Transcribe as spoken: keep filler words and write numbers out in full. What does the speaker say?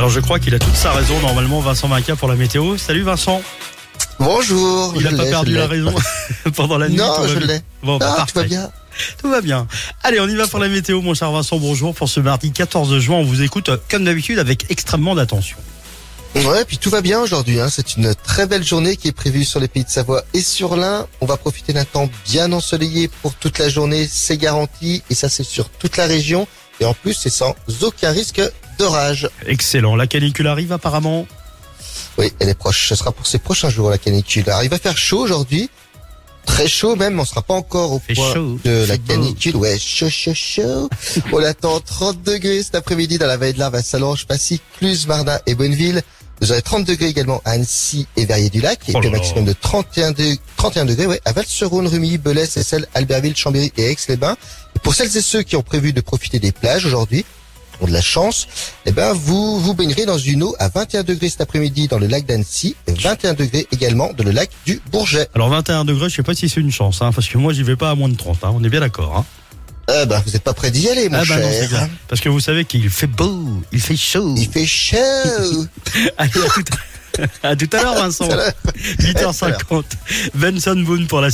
Alors je crois qu'il a toute sa raison normalement, Vincent Maca, pour la météo. Salut Vincent. Bonjour. Il n'a pas perdu la raison pendant la nuit. Non, je l'ai. Bon, bah, ah, tout va bien. Tout va bien. Allez, on y va pour la météo, mon cher Vincent. Bonjour. Pour ce mardi quatorze juin, on vous écoute comme d'habitude avec extrêmement d'attention. Ouais, puis tout va bien aujourd'hui. Hein. C'est une très belle journée qui est prévue sur les Pays de Savoie et sur l'Ain. On va profiter d'un temps bien ensoleillé pour toute la journée. C'est garanti. Et ça, c'est sur toute la région. Et en plus, c'est sans aucun risque d'orage. Excellent. La canicule arrive apparemment. Oui, elle est proche. Ce sera pour ces prochains jours, la canicule. Alors, il va faire chaud aujourd'hui. Très chaud même, on sera pas encore au Fait point chaud, de la c'est beau. canicule. Ouais, chaud, chaud, chaud. On attend trente degrés cet après-midi dans la vallée de l'Arve, à Sallanches, Passy, Cluse, Mardin et Bonneville. Vous aurez trente degrés également à Annecy et Verrier-du-Lac. Et Oh puis là un maximum de trente et un, de, trente et un degrés, ouais, à Val-sur-Rhône, Rumilly, Belay, Seyssel, Albertville, Chambéry et Aix-les-Bains. Et pour celles et ceux qui ont prévu de profiter des plages aujourd'hui, ont de la chance, eh ben, vous, vous baignerez dans une eau à vingt et un degrés cet après-midi dans le lac d'Annecy et vingt et un degrés également dans le lac du Bourget. Alors vingt et un degrés, je sais pas si c'est une chance, hein, parce que moi j'y vais pas à moins de trente, hein, on est bien d'accord. Hein. Eh ben, vous n'êtes pas prêt d'y aller, mon Ah bah non, c'est cher. bien. Parce que vous savez qu'il fait beau, il fait chaud. Il fait chaud. Allez, à tout à, à tout à l'heure Vincent. À tout à l'heure. huit heures cinquante. Benson Boone pour la